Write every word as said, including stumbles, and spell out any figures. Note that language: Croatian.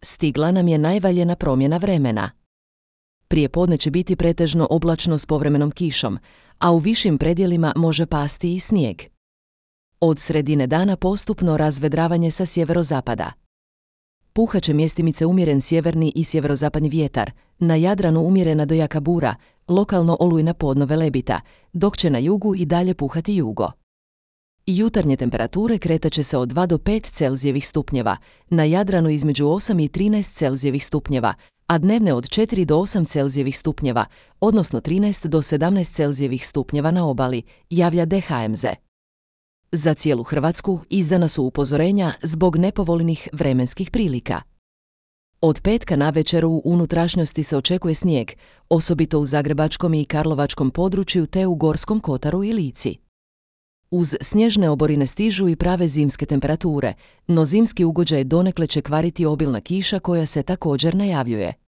stigla nam je najvaljena promjena vremena. Prije podne će biti pretežno oblačno s povremenom kišom, a u višim predjelima može pasti i snijeg. Od sredine dana postupno razvedravanje sa sjeverozapada. Puhat će mjestimice umjeren sjeverni i sjeverozapadni vjetar, na Jadranu umjerena do jaka bura, lokalno olujna podno velebita, dok će na jugu i dalje puhati jugo. Jutarnje temperature kretat će se od dva do pet Celzijevih stupnjeva, na Jadranu između osam i trinaest Celzijevih stupnjeva, a dnevne od četiri do osam Celzijevih stupnjeva, odnosno trinaest do sedamnaest Celzijevih stupnjeva na obali, javlja D H M Z. Za cijelu Hrvatsku izdana su upozorenja zbog nepovoljnih vremenskih prilika. Od petka navečer u unutrašnjosti se očekuje snijeg, osobito u zagrebačkom i karlovačkom području te u Gorskom kotaru i Lici. Uz snježne oborine stižu i prave zimske temperature, no zimski ugođaj donekle će kvariti obilna kiša koja se također najavljuje.